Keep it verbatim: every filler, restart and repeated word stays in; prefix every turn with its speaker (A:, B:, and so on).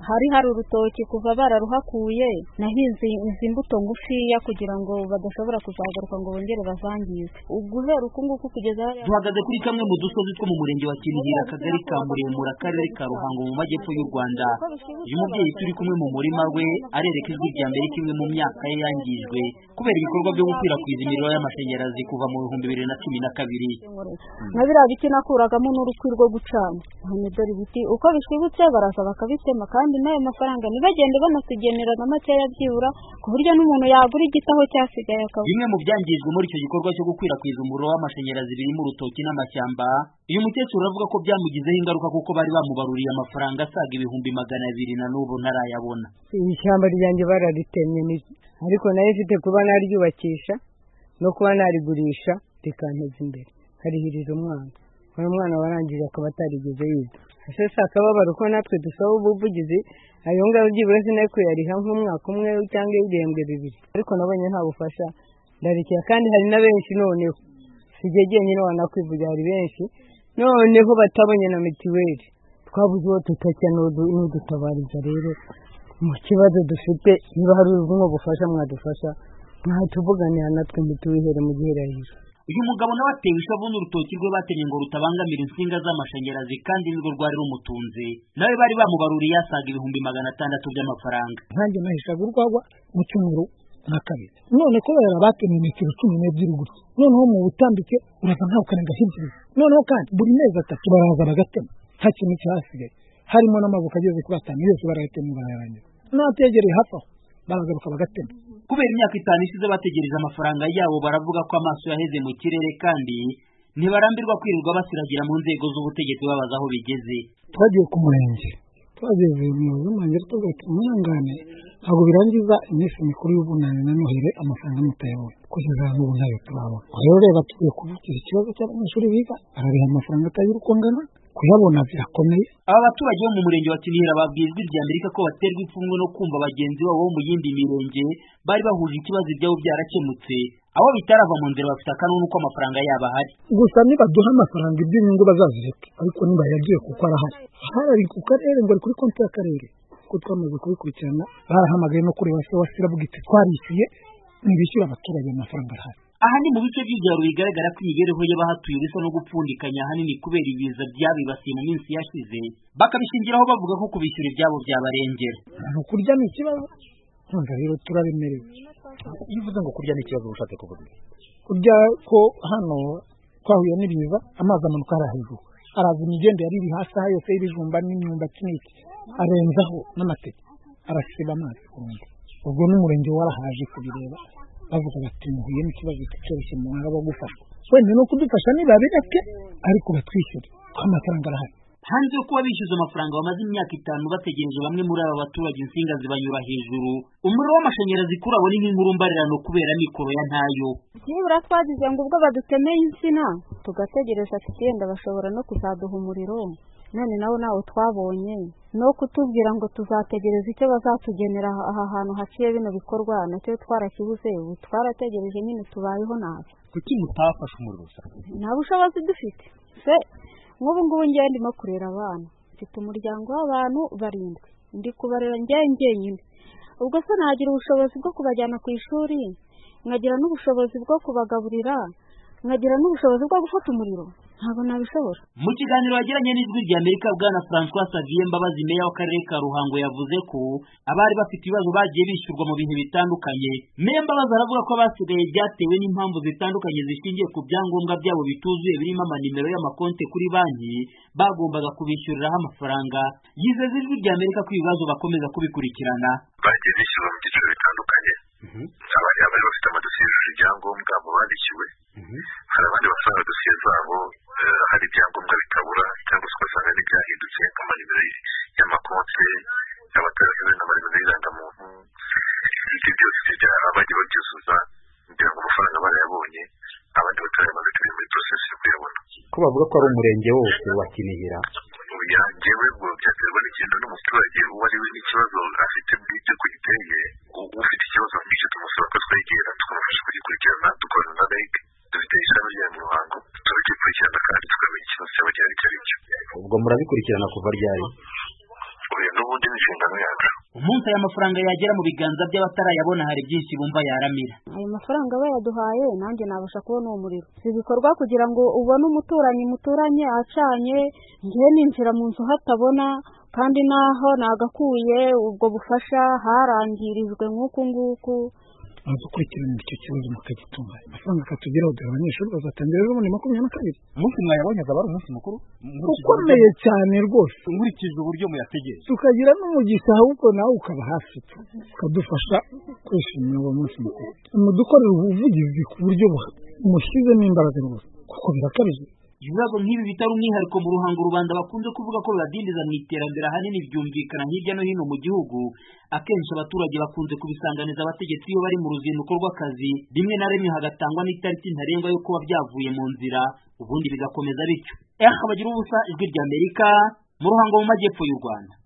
A: hari hari urutoki kuva bararuhakuye nahinze izi mbuto ngufiya kugira ngo badashobora kuzagaruka ngo bongere bazangize guhera uku nguku kugeza
B: duhagaze kuri kamwe mu dusozi two mu murenge wa Kinihira akagari ka Muremure akarere ka Ruhango mu majyepfo y'u Rwanda. Uyu mubyeyi turi kumwe mu murima we arereka ijwi rya mbere kimwe mu myaka ye yangijwe kubera ibikorwa byo gukwirakwiza imiriro y'amashanyarazi kuva mu bihumbi bibiri na cumi na kabiri.
A: na biriya biti nakuragamo n'urukwi rwo gucana none dore ibiti uko bishibutse baraza bakabitema kandi n'ayo mafaranga ntibagende banatugenera na makeya byibura ku buryo n'umuntu yagura igitaho cyasigaye akaba.
B: Bimwe mu byangijwe muri icyo gikorwa cyo gukwirakwiza umuriro w'amashanyarazi birimo urutoki n'amashyamba. Uyu mukecuru avuga ko byamugizeho ingaruka kuko bari bamubaruriye amafaranga asaga ibihumbi magana abiri na n'ubu ntarayabona.
C: Ishyamba ryanjye bararitemye ariko nayo ifite kuba naryubakisha no kuba narigurisha rikanteza imbere karihirira umwana uyu mwana warangije akaba atarigeze yiga ese akababaro ko natwe dusaba ubuvugizi ayo ngaho byibura sinari kuyariha nk'umwaka umwe cyangwa ibihembwe bibiri ariko nabonye nta bufasha ndarekera kandi hari na benshi noneho sijye nyine wanakwivuga hari benshi noneho batabonye na mitiweli twabuze uwo tutakya n'udutabariza rero mu kibazo dufite niba hari ubwo bufasha mwadufasha mwatuvuganira natwe ntituwihere mu gihirahiro.
B: Uyu mugabo nawe atewe ishavu n'urutoki rwe batemye ngo rutabangamira insinga z'amashanyarazi kandi nirwo rwari rumutunze nawe bari bamubaruriye asaga ibihumbi magana atandatu by'amafaranga.
D: Nkanjye nahishaga urwagwa mu cyumweru na kabiri none kubera batemye metero cumi n'ebyiri gutya noneho mu butambike uraza ntawe ukarenga hirya noneho kandi buri mezi atatu baraza bagatema nta kintu cyasigaye harimo n'amabuka ageze kuri atanu yose barayatemye barayarangiza n'ategereye hafi aho baragaruka bagatema.
B: Kubera imyaka itanu ishize bategereje amafaranga yabo baravuga ko amaso yaheze mu kirere kandi ntibarambirwa kwirirwa basiragira mu nzego z'ubutegetsi babaza aho bigeze.
D: Twagiye ku murenge twageze mu murenge tugahita umwangane ntabwo birangiza iminsi mikuru y'ubunani na Noheri amafaranga mutayabona kugeza n'ubu ntayo turabona. Rero reba tugiye kuvugira ikibazo cy'abanyeshuri biga arabiha amafaranga atagira uko angana kuyabona birakomeye.
B: Aba baturage bo mu murenge wa Kinihira babwirijwe irya Amerika ko baterwa ipfunwe no kumva bagenzi babo bo mu yindi mirenge bari bahuje ikibazo ibyabo byarakemutse aho bitarava mu nzira bafite akanunu ko amafaranga yabo ahari.
D: Gusa nibaduha amafaranga iby'inyungu bazazireka ariko niba yagiye kuko arahari hari ku karere ngo ari kuri konti y'akarere ko twamaze kubikurikirana barahamagaye no kuri wase wasira bugite twarishyuye nibishyura abaturage amafaranga ahari.
B: Aha ni mu bice by'ibyaro bigaragara ko imibereho y'abahatuye bisa no gupfundikanya ahanini kubera ibiza byabibasiye mu minsi yashize bakabishingiraho bavuga ko kubishyura ibyabo byabarengera.
D: Ntabwo kurya ni ikibazo ntabwo rero turaremerewe.
B: Iyo uvuze ngo kurya ni ikibazo ushatse kuvuga
D: kurya ko hano twahuye n'ibiza amazi amanuka ari hejuru araza imigende yari iri hasi aha yose y'ibijumba n'imyumbati n'iki arenzaho n'amateke arasiba amazi kurundi ubwo n'umurenge warahaje kubireba bavuga bati muhuye n'ikibazo cyoroshye mu mwaka wo gufasha wenda no kudufasha niba bireke ariko batwishyure amafaranga arahari.
B: Hanze yo kuba bishyuza amafaranga bamaze imyaka itanu bategereje bamwe muri aba baturage insinga zibanyura hejuru umuriro w'amashanyarazi kuri abo ni nk'inkuru mbarirano kubera mikoro ya ntayo.
A: Nibura twagize ngo ubwo badutemeye insina tugategereza tugenda bashobora no kuzaduha umuriro none nawo nawo twabonye no kutubwira ngo tuzategereza icyo bazatugenera aha hantu haciye bino bikorwa nacyo twarakibuze ubu twarategereje nyine tubayeho nabi.
B: Kuki mutafasha umuriro
A: nta bushobozi dufite se nk'ubu ngubu njye ndimo kurera abana mfite umuryango w'abantu barindwi ndi kubarera njye njyenyine ubwo se nagira ubushobozi bwo kubajyana ku ishuri nkagira n'ubushobozi bwo kubagaburira nkagira n'ubushobozi bwo gufata umuriro ntabwo nabishobora.
B: Mu kiganiro yagiranye n'ijwi rya Amerika bwana François Xavier Mbabazi meya w'akarere ka Ruhango yavuze ko abari bafite ibibazo bagiye bishyurwa mu bintu bitandukanye. Meya Mbabazi aravuga ko abasigaye byatewe n'impamvu zitandukanye zishingiye ku byangombwa byabo bituzuye birimo amanimero y'amakonte kuri banki bagombaga kubishyuriraho amafaranga. Yizeza ijwi rya Amerika ko ibibazo bakomeza kubikurikirana.
E: Bagiye bishyura mu byiciro bitandukanye abari abari bafite amadosiye yujuje ibyangombwa mu bandikiwe hari abandi basanga dosiye zabo hari ibyangombwa bitabura cyangwa se ugasanga n'ibyahindutse nk'amanimero y'amakonte abatarasize n'amanimero y'irangamuntu ibyo byose bagiye babyuzuza kugira ngo amafaranga barayabonye abandi batarayamaze turi muri process yo kuyabona.
F: Ko bavuga ko ari umurenge wose wa Kinihira
E: yangewe ngo byaterwa n'ikintu n'umuturage uwo ari we n'ikibazo afite bwite ku giteye ufite ikibazo nk'icyo tumusaba ko twegera tukamufasha kugikurikirana dukorana na R E G dufite ishami rya mu Ruhango turagikurikirana kandi tukamenya ikibazo cyaba gihari icyo ari cyo.
F: Ubwo murabikurikirana kuva ryari?
E: N'ubundi n'inshinga masezerano yacu.
B: Umunsi aya mafaranga yagera mu biganza by'abatarayabona hari byinshi bumva yaramira.
A: Ayo mafaranga bayaduhaye nanjye nabasha kubona uwo muriro. Si bikorwa kugira ngo ubone umuturanyi muturanye acanye ngiye ninjira mu nzu hatabona kandi naho nagakuye ubwo bufasha harangirijwe nk'uku nguku.
D: Maze ukurikirana icyo kibazo mukagitunganya amafaranga akatugeraho dore abanyeshuri bazatangira ejo bundi makumyabiri na kabiri.
F: Umunsi mwayabonye azaba ari umunsi mukuru
D: ukomeye cyane rwose
F: nkurikije uburyo muyategereje,
D: tukagira n'umugisha ahubwo nawe ukaba hafi ukadufasha kwishimira uwo munsi mukuru. Mudukorera ubuvugizi ku buryo mushyizemo imbaraga rwose kuko birakabije.
B: Ibibazo nk'ibi bitari umwihariko mu Ruhango rubanda bakunze kuvuga ko bibadindiza mu iterambere ahanini byumvikana hirya no hino mu gihugu. Akenshi abaturage bakunze kubisanganiza abategetsi iyo bari mu ruzinduko rw'akazi, rimwe na rimwe hagatangwa n'itariki ntarengwa yo kuba byavuye mu nzira, ubundi bigakomeza bityo. Eh, Bagira ubusa, Ijwi ry'Amerika, mu Ruhango mu majyepfo y'u Rwanda.